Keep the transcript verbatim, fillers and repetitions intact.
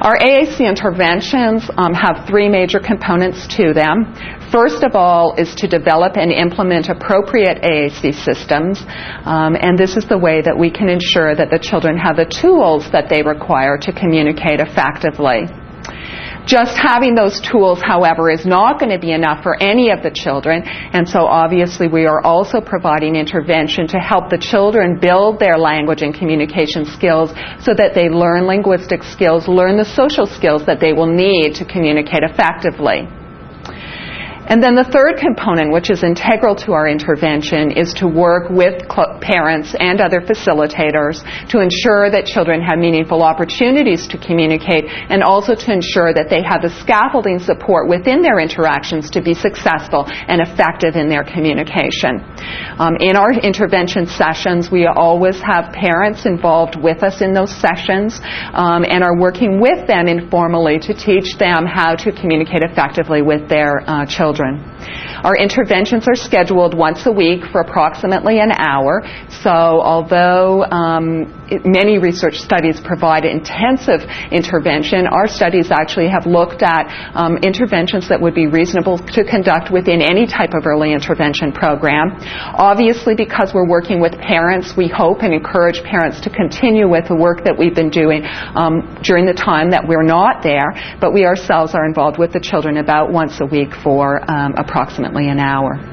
Our A A C interventions um, have three major components to them. First of all is to develop and implement appropriate A A C systems, um, and this is the way that we can ensure that the children have the tools that they require to communicate effectively. Just having those tools, however, is not going to be enough for any of the children, and so obviously we are also providing intervention to help the children build their language and communication skills so that they learn linguistic skills, learn the social skills that they will need to communicate effectively. And then the third component, which is integral to our intervention, is to work with parents and other facilitators to ensure that children have meaningful opportunities to communicate, and also to ensure that they have the scaffolding support within their interactions to be successful and effective in their communication. Um, in our intervention sessions, we always have parents involved with us in those sessions um, and are working with them informally to teach them how to communicate effectively with their uh, children. Our interventions are scheduled once a week for approximately an hour, so although um, it, many research studies provide intensive intervention, our studies actually have looked at um, interventions that would be reasonable to conduct within any type of early intervention program. Obviously, because we're working with parents, we hope and encourage parents to continue with the work that we've been doing um, during the time that we're not there, but we ourselves are involved with the children about once a week for Um, approximately an hour.